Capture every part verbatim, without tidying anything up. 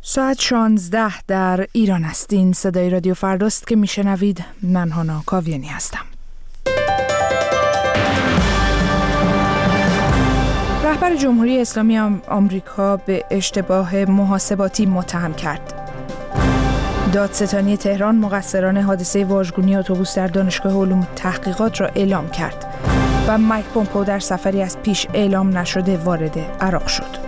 ساعت شانزده در ایران است. این صدای رادیو فرداست که میشنوید. من هانا کاویانی هستم. رهبر جمهوری اسلامی آمریکا به اشتباه محاسباتی متهم کرد. دادستانی تهران مقصران حادثه واژگونی اتوبوس در دانشگاه علوم تحقیقات را اعلام کرد و مایک پومپئو در سفری از پیش اعلام نشده وارد عراق شد.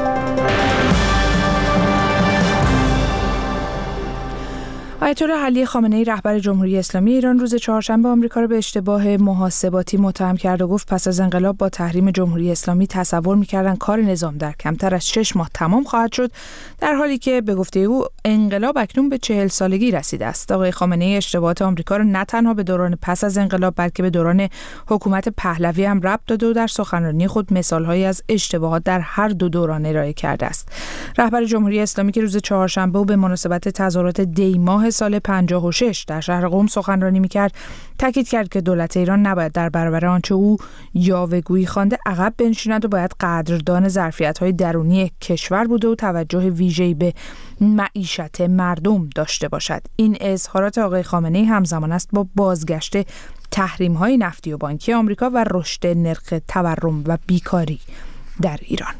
آیت الله علی خامنه‌ای رهبر جمهوری اسلامی ایران روز چهارشنبه آمریکا را به اشتباه محاسباتی متهم کرد و گفت پس از انقلاب با تحریم جمهوری اسلامی تصور می‌کردند کار نظام در کمتر از شش ماه تمام خواهد شد، در حالی که به گفته او انقلاب اکنون به چهل سالگی رسیده است. آقای خامنه‌ای اشتباهات آمریکا را نه تنها به دوران پس از انقلاب بلکه به دوران حکومت پهلوی هم ربط داده و در سخنرانی خود مثال‌هایی از اشتباهات در هر دو دوران ارائه کرده است. رهبر جمهوری اسلامی که روز چهارشنبه به مناسبت تظاهرات دی ماه سال پنجاه و شش در شهر قم سخنرانی می‌کرد، تاکید کرد که دولت ایران نباید در برابر آنچه او یاوه‌گویی خوانده عقب بنشیند و باید قدردان ظرفیت‌های درونی کشور بوده و توجه ویژه‌ای به معیشت مردم داشته باشد. این اظهارات آقای خامنه‌ای همزمان است با بازگشت تحریم‌های نفتی و بانکی آمریکا و رشد نرخ تورم و بیکاری در ایران.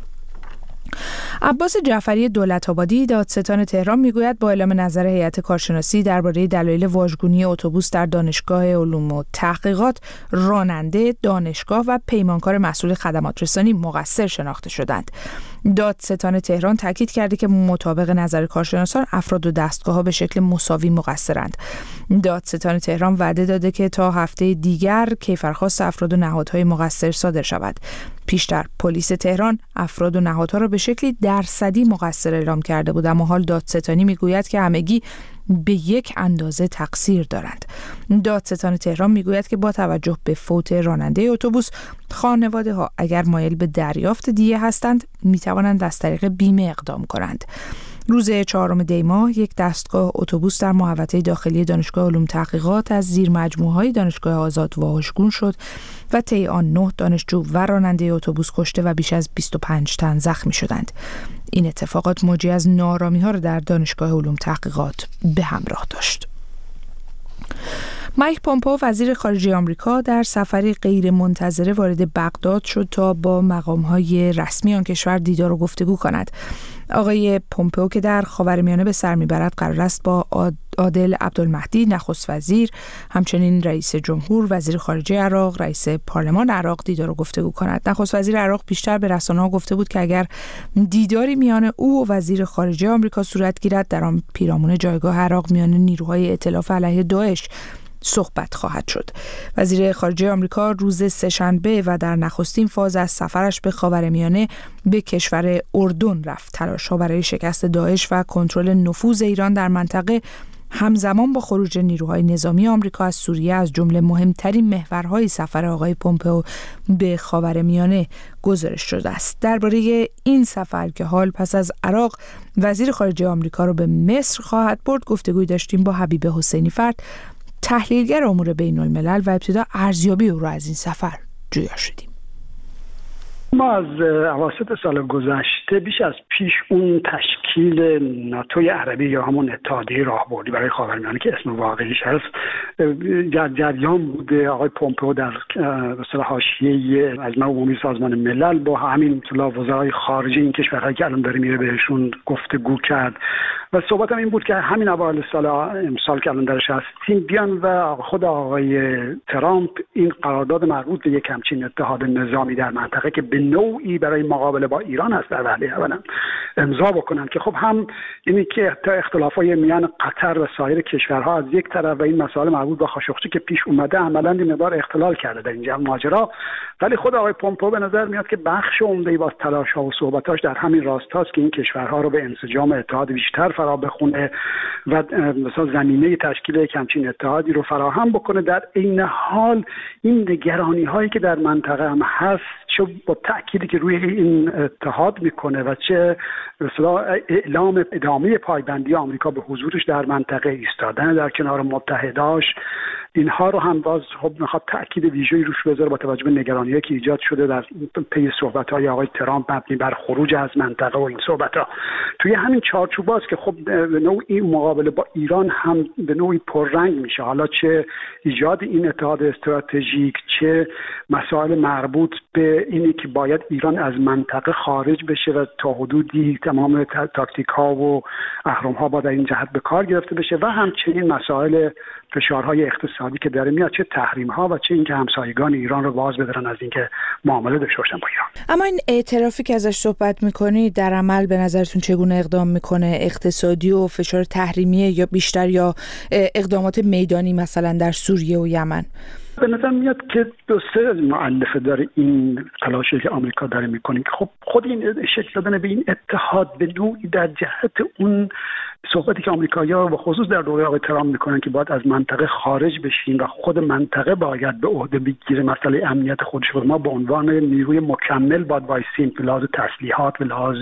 عباس جعفری دولت‌آبادی دادستان تهران میگوید با اعلام نظر هیئت کارشناسی درباره دلایل واژگونی اتوبوس در دانشگاه علوم و تحقیقات، راننده دانشگاه و پیمانکار مسئول خدمات رسانی مقصر شناخته شدند. دادستان تهران تاکید کرده که مطابق نظر کارشناسان افراد و دستگاه‌ها به شکل مساوی مقصرند. دادستان تهران وعده داده که تا هفته دیگر کیفرخواست افراد و نهادهای مقصر صادر شود. پیشتر پلیس تهران افراد و نهادها را به شکلی درصدی مقصر اعلام کرده بود، اما حال دادستانی میگوید که همگی به یک اندازه تقصیر دارند. دادستان تهران میگوید که با توجه به فوت راننده اتوبوس، خانواده ها اگر مایل به دریافت دیه هستند میتوانند از طریق بیمه اقدام کنند. روز چهارم دی ماه یک دستگاه اتوبوس در محوطه داخلی دانشگاه علوم تحقیقات از زیر مجموعه‌های دانشگاه آزاد واژگون شد و طی آن نه دانشجو و راننده اتوبوس کشته و بیش از بیست و پنج تن زخمی شدند. این اتفاقات موجی از ناآرامی‌ها را در دانشگاه علوم تحقیقات به همراه داشت. مایک پومپئو وزیر خارجه آمریکا در سفری غیر منتظره وارد بغداد شد تا با مقام‌های رسمی آن کشور دیدار و گفتگو کند. آقای پومپئو که در خاورمیانه به سر میبرد قرار است با عادل عبدالمهدی نخست وزیر، همچنین رئیس جمهور، وزیر خارجه عراق، رئیس پارلمان عراق دیدار و گفتگو کند. نخست وزیر عراق بیشتر به رسانه‌ها گفته بود که اگر دیداری میان او و وزیر خارجه آمریکا صورت گیرد، در آن پیرامون جایگاه عراق میان نیروهای ائتلاف علیه داعش صحبت خواهد شد. وزیر خارجه آمریکا روز سه‌شنبه و در نخستین فاز از سفرش به خاورمیانه به کشور اردن رفت. تلاش‌ها برای شکست داعش و کنترل نفوذ ایران در منطقه همزمان با خروج نیروهای نظامی آمریکا از سوریه از جمله مهمترین محورهای سفر آقای پومپئو به خاورمیانه گزارش شده است. درباره این سفر که حال پس از عراق وزیر خارجه آمریکا را به مصر خواهد برد گفتگوی داشتیم با حبیب حسینی فرد، تحلیلگر امور بین الملل، و ابتدا ارزیابی او را از این سفر جویا شدیم. ما از اواسط سال گذشته بیش از پیش اون تشکیل ناتوی عربی یا همون اتحادیه راهبردی برای خاورمیانه که اسم واقعیش هست در جریان بوده. آقای پومپئو در اصطلاح حاشیه مجمع عمومی سازمان ملل با همین اصطلاح وزرای خارجه این کشورهایی که الان داره میره بهشون گفتگو کرد و صحبت هم این بود که همین اوایل سال امسال که الان درش هستیم بیان و خود آقای ترامپ این قرارداد مربوط به یک همچین اتحاد نظامی در منطقه که به نوعی برای مقابله با ایران هست در وهله اول امضا بکنن که خب هم اینی که تا اختلافای میان قطر و سایر کشورها از یک طرف و این مسائل مربوط به خاشقچی که پیش اومده عملاً این مقدار اختلال کرده در اینجا ماجرا، ولی خود آقای پومپئو به نظر میاد که بخش عمده‌ای با تلاش‌ها و صحبتاش در همین راستاست که این کشورها رو به انسجام اتحاد بیشتر فرا بخونه و مثلا زمینه تشکیل یک همچین اتحادی رو فراهم بکنه. در عین حال این نگرانی‌هایی که در منطقه هم هست، چه با تأکیدی که روی این اتحاد میکنه و چه مثلا اعلام ادامه پایبندی آمریکا به حضورش در منطقه، ایستادن در کنار متحداش اینها رو هم باز خب میخواد تاکید ویژه‌ای روش بذاره با توجه به نگرانی‌هایی که ایجاد شده در پی صحبت‌های آقای ترامپ مبنی بر خروج از منطقه و این صحبت‌ها. توی همین چارچوباست که خب به نوعی مقابله با ایران هم به نوعی پررنگ میشه، حالا چه ایجاد این اتحاد استراتژیک، چه مسائل مربوط به اینی که باید ایران از منطقه خارج بشه و تا حدودی تمام تاکتیک‌ها و اهرم‌ها با در این جهت به کار گرفته بشه و همچنین مسائل فشارهای اقتصادی که داره میاد، چه تحریم‌ها و چه اینکه همسایگان ایران رو باز بدارن از اینکه معامله داشته باشن با ایران. اما این اعترافی که ازش صحبت می‌کنی در عمل به نظرتون چگونه اقدام می‌کنه؟ اقتصادی و فشار تحریمی یا بیشتر یا اقدامات میدانی مثلا در سوریه و یمن؟ به نظر میاد که دو سه مؤلفه داره این تلاشی که آمریکا داره میکنه که خب خود این شکل دادن به این اتحاد به نوعی در جهت اون صحبتی که آمریکایی‌ها و خصوص در دوره آقای ترامپ میکنن که باید از منطقه خارج بشیم و خود منطقه باید به عهده بگیره مسئله امنیت خودش. ما به عنوان نیروی مکمل باید وایسیم به لحاظ تسلیحات، به لحاظ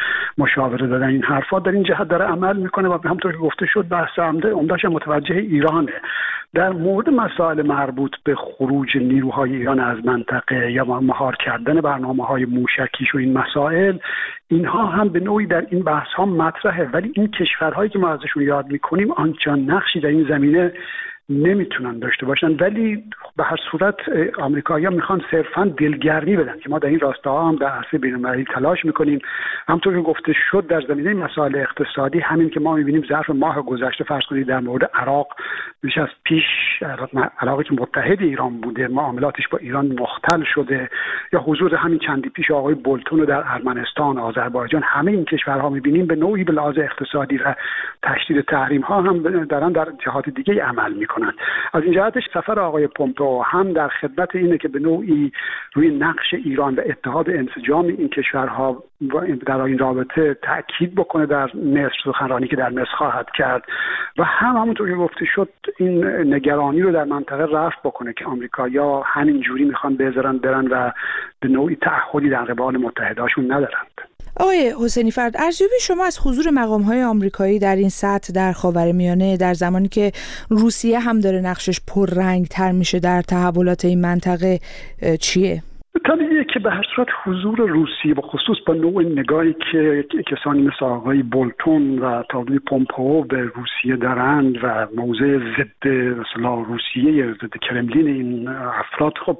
مشاوره دادن، این حرفا در این جهت داره عمل میکنه و همونطور که گفته شد بحث عمده عمده‌اش متوجه ایرانه. در مورد مسائل مربوط به خروج نیروهای ایران از منطقه یا مهار کردن برنامه‌های موشکیش و این مسائل، اینها هم به نوعی در این بحث‌ها مطرحه، ولی این کشورهایی که ما ازشون یاد می‌کنیم آنچنان نقشی در این زمینه نمیتونن داشته باشن. ولی به هر صورت آمریکایی‌ها میخوان صرفاً دلگرمی بدن که ما در این راستا هم در عرصه بین‌المللی تلاش میکنیم. همونطور که گفته شد در زمینه مسائل اقتصادی، همین که ما میبینیم ظرف ماه گذشته فرض کنید در مورد عراق بیش از پیش عراقی که متحد ایران بوده معاملاتش با ایران مختل شده، یا حضور همین چندی پیش آقای بولتون رو در ارمنستان، آذربایجان، همه این کشورها میبینیم به نوعی به لحاظ اقتصادی و تشدید تحریم ها هم دارن در جهات دیگه عمل میکنن. از این جهتش سفر آقای پومپئو هم در خدمت اینه که به نوعی روی نقش ایران و اتحاد انسجام این کشورها در این رابطه تأکید بکنه در مصر، سخنرانی که در مصر خواهد کرد، و هم همونطور که گفته شد این نگرانی رو در منطقه رفع بکنه که آمریکایی‌ها همین جوری میخوان بذارن برن و به نوعی تعهدی در قبال متحداشون ندارند. آقای حسینی فرد، ارزیابی شما از حضور مقام‌های آمریکایی در این سطح در خاورمیانه در زمانی که روسیه هم داره نقشش پررنگ‌تر میشه در تحولات این منطقه چیه؟ طبیعیه که به هر صورت حضور روسیه و خصوص با نوع نگاهی که کسانی مثل آقای بولتون و تابعی پومپئو به روسیه دارند و موضع ضد مثلا روسیه ضد کرملین این افراد، خب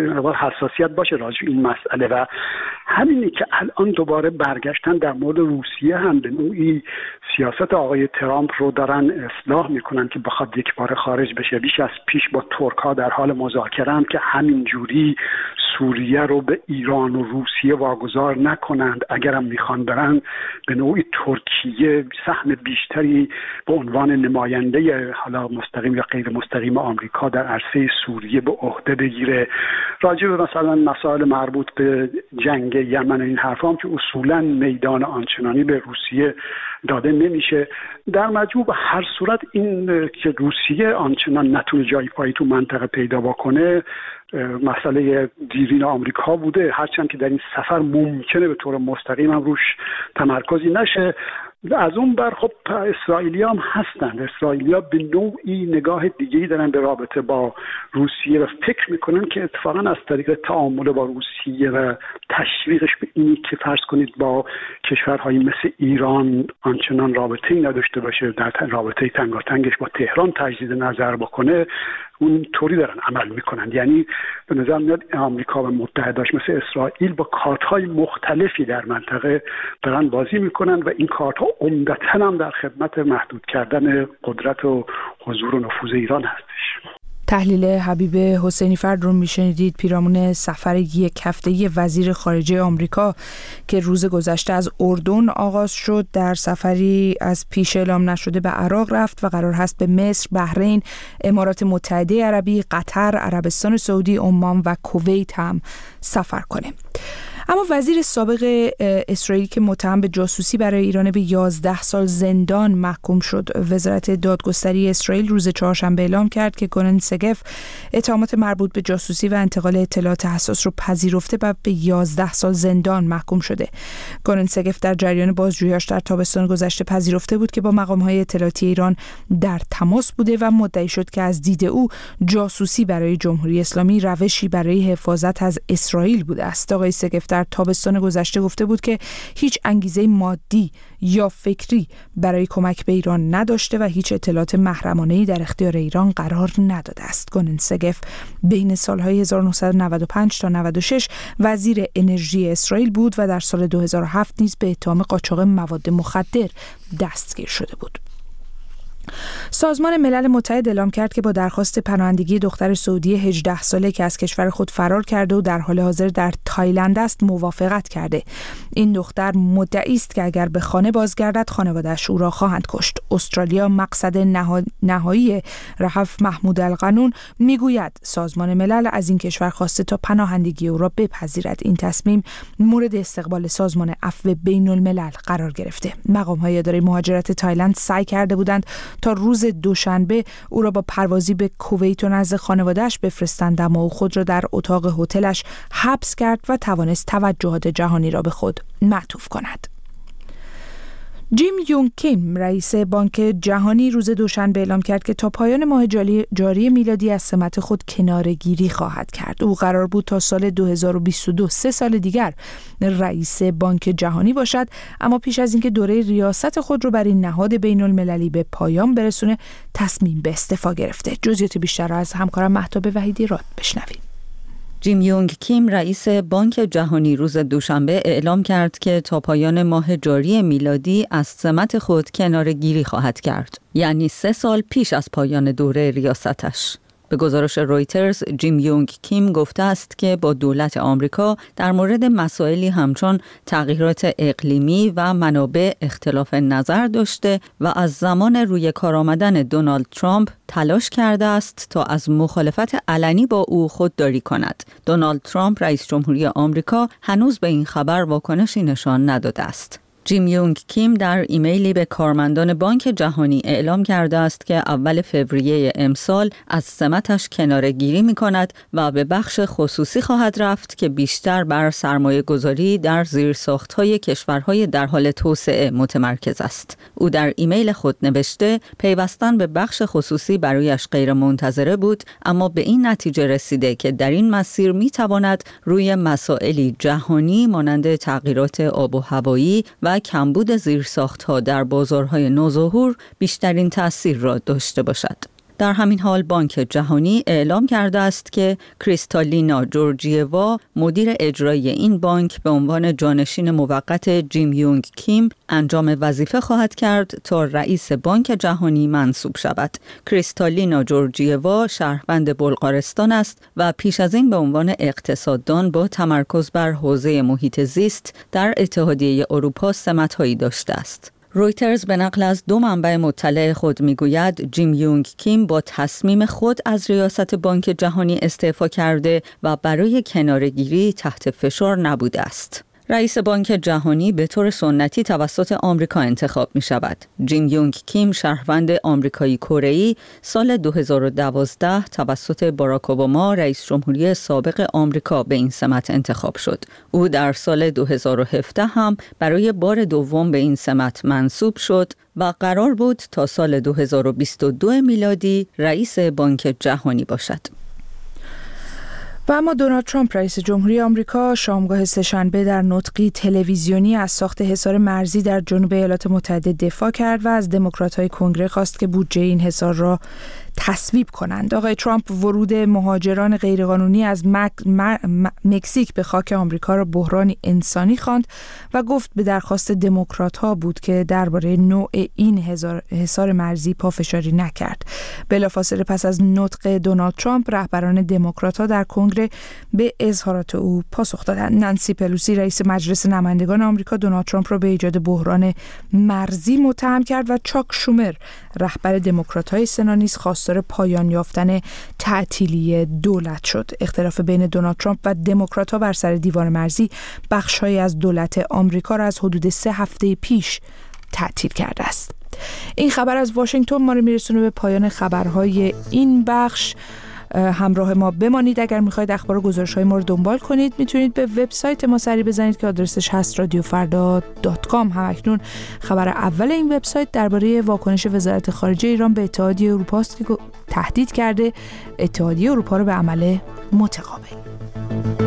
حساسیت باشه راجع به این مسئله، و همینی که الان دوباره برگشتن در مورد روسیه هم به نوعی سیاست آقای ترامپ رو دارن اصلاح میکنن که بخواد یک بار خارج بشه. بیش از پیش با ترک ها در حال مذاکره هم که همین جوری سوریه رو به ایران و روسیه واگذار نکنند، اگرم میخوان برن به نوعی ترکیه سهم بیشتری به عنوان نماینده حالا مستقیم یا غیر مستقیم آمریکا در عرصه سوریه به عهده بگیره. راجع به مثلا مسائل مربوط به جنگ یمن این حرفا هم که اصولا میدان آنچنانی به روسیه داده نمیشه. در مجموع به هر صورت این که روسیه آنچنان نتونه جای پایی تو منطقه پیدا بکنه مسئله دیرین آمریکا بوده، هرچند که در این سفر ممکنه به طور مستقیم هم روش تمرکزی نشه. از اون بر خب اسرائیلی‌ها هم هستند. اسرائیلی‌ها به نوعی نگاه دیگه‌ای دارن به رابطه با روسیه و فکر میکنن که اتفاقا از طریق تعامل با روسیه و تشویقش به اینی که فرض کنید با کشورهایی مثل ایران آنچنان رابطه‌ای نداشته باشه، در رابطه تنگاتنگش با تهران تجدید نظر بکنه، اون طوری دارن عمل میکنن. یعنی به نظر میاد آمریکا و متحداش مثل اسرائیل با کارت‌های مختلفی در منطقه دارن بازی میکنن و این کارت‌ها عمدتاً هم در خدمت محدود کردن قدرت و حضور و نفوذ ایران هستش. تحلیل حبیب حسینی فرد رو میشنیدید، پیرامون سفر یک هفته‌ای وزیر خارجه آمریکا که روز گذشته از اردن آغاز شد، در سفری از پیش اعلام نشده به عراق رفت و قرار هست به مصر، بحرین، امارات متحده عربی، قطر، عربستان سعودی، عمان و کویت هم سفر کنه. اما وزیر سابق اسرائیل که متهم به جاسوسی برای ایران به یازده سال زندان محکوم شد، وزارت دادگستری اسرائیل روز چهارشنبه اعلام کرد که گونن سگف اتهامات مربوط به جاسوسی و انتقال اطلاعات حساس رو پذیرفته و به یازده سال زندان محکوم شده. گونن سگف در جریان بازجویی‌اش در تابستان گذشته پذیرفته بود که با مقام‌های اطلاعاتی ایران در تماس بوده و مدعی شد که از دید او جاسوسی برای جمهوری اسلامی روشی برای حفاظت از اسرائیل بوده است. آقای سگف در تابستان گذشته گفته بود که هیچ انگیزه مادی یا فکری برای کمک به ایران نداشته و هیچ اطلاعات محرمانه‌ای در اختیار ایران قرار نداده است. گونن سگف بین سالهای هزار و نهصد و نود و پنج تا نود و شش وزیر انرژی اسرائیل بود و در سال دو هزار و هفت نیز به اتهام قاچاق مواد مخدر دستگیر شده بود. سازمان ملل متحد اعلام کرد که با درخواست پناهندگی دختر سعودی هجده ساله که از کشور خود فرار کرده و در حال حاضر در تایلند است موافقت کرده. این دختر مدعی است که اگر به خانه بازگردد خانواده‌اش او را خواهند کشت. استرالیا مقصد نها... نهایی رهف محمود القانون میگوید سازمان ملل از این کشور خواسته تا پناهندگی او را بپذیرد. این تصمیم مورد استقبال سازمان عفو بین الملل قرار گرفته. مقام‌های اداره مهاجرت تایلند سعی کرده بودند تا روز دوشنبه او را با پروازی به کویت و نزد خانواده‌اش بفرستند، اما او خود را در اتاق هتلش حبس کرد و توانست توجهات جهانی را به خود معطوف کند. جیم یونگ کیم رئیس بانک جهانی روز دوشنبه اعلام کرد که تا پایان ماه جاری میلادی از سمت خود کناره‌گیری خواهد کرد. او قرار بود تا سال دو هزار و بیست و دو سه سال دیگر رئیس بانک جهانی باشد، اما پیش از اینکه دوره ریاست خود رو بر این نهاد بین المللی به پایان برسونه تصمیم به استعفا گرفته. جزئیات بیشتر را از همکارم مهتاب وحیدی راد بشنوید. جیم یونگ کیم رئیس بانک جهانی روز دوشنبه اعلام کرد که تا پایان ماه جاری میلادی از سمت خود کناره‌گیری خواهد کرد، یعنی سه سال پیش از پایان دوره ریاستش. به گزارش رویترز، جیم یونگ کیم گفته است که با دولت آمریکا در مورد مسائلی همچون تغییرات اقلیمی و منابع اختلاف نظر داشته و از زمان روی کار آمدن دونالد ترامپ تلاش کرده است تا از مخالفت علنی با او خودداری کند. دونالد ترامپ رئیس جمهوری آمریکا هنوز به این خبر واکنشی نشان نداده است. جیم یونگ کیم در ایمیلی به کارمندان بانک جهانی اعلام کرده است که اول فوریه امسال از سمتش کناره‌گیری می‌کند و به بخش خصوصی خواهد رفت که بیشتر بر سرمایه گذاری در زیرساخت‌های کشورهای در حال توسعه متمرکز است. او در ایمیل خود نوشته پیوستن به بخش خصوصی برایش غیر منتظره بود، اما به این نتیجه رسیده که در این مسیر می‌تواند روی مسائلی جهانی مانند تغییرات آب و هوایی و کمبود زیرساخت‌ها در بازارهای نوظهور بیشترین تأثیر را داشته باشد. در همین حال بانک جهانی اعلام کرده است که کریستالینا جورجیوا مدیر اجرایی این بانک به عنوان جانشین موقت جیم یونگ کیم انجام وظیفه خواهد کرد تا رئیس بانک جهانی منصوب شود. کریستالینا جورجیوا شهروند بلغارستان است و پیش از این به عنوان اقتصاددان با تمرکز بر حوزه محیط زیست در اتحادیه اروپا سمت‌هایی داشته است. رویترز به نقل از دو منبع مطلع خود میگوید جیم یونگ کیم با تصمیم خود از ریاست بانک جهانی استعفا کرده و برای کناره‌گیری تحت فشار نبوده است. رئیس بانک جهانی به طور سنتی توسط آمریکا انتخاب می شود. جیم یونگ کیم شهروند آمریکایی کره‌ای سال دو هزار و دوازده توسط باراک اوباما رئیس جمهوری سابق آمریکا به این سمت انتخاب شد. او در سال دو هزار و هفده هم برای بار دوم به این سمت منصوب شد و قرار بود تا سال دو هزار و بیست و دو میلادی رئیس بانک جهانی باشد. و اما دونالد ترامپ رئیس جمهوری آمریکا شامگاه سه‌شنبه در نطقی تلویزیونی از ساخت حصار مرزی در جنوب ایالات متحده دفاع کرد و از دموکرات‌های کنگره خواست که بودجه این حصار را تصویب کنند. آقای ترامپ ورود مهاجران غیرقانونی از مک... م... مکزیک به خاک آمریکا را بحرانی انسانی خواند و گفت به درخواست دموکرات‌ها بود که درباره نوع این حصار مرزی پافشاری نکرد. بلافاصله پس از نطق دونالد ترامپ رهبران دموکرات‌ها در کنگره کنگره به اظهارات او پاسخ دادند. نانسی پلوسی رئیس مجلس نمایندگان آمریکا دونالد ترامپ را به ایجاد بحران مرزی متهم کرد و چاک شومر رهبر دموکرات‌های سنا نیز خواستار پایان یافتن تعطیلی دولت شد. اختلاف بین دونالد ترامپ و دموکرات‌ها بر سر دیوار مرزی بخش‌هایی از دولت آمریکا را از حدود سه هفته پیش تعطیل کرده است. این خبر از واشنگتن ما رو میرسونه به پایان خبرهای این بخش. همراه ما بمانید. اگر میخواید اخبار و گزارش‌های ما رو دنبال کنید میتونید به وبسایت ما سری بزنید که آدرسش هست رادیو فردا دات کام. همکنون خبر اول این وبسایت درباره واکنش وزارت خارجه ایران به اتحادیه اروپا است که تهدید کرده اتحادیه اروپا رو به عمل متقابل.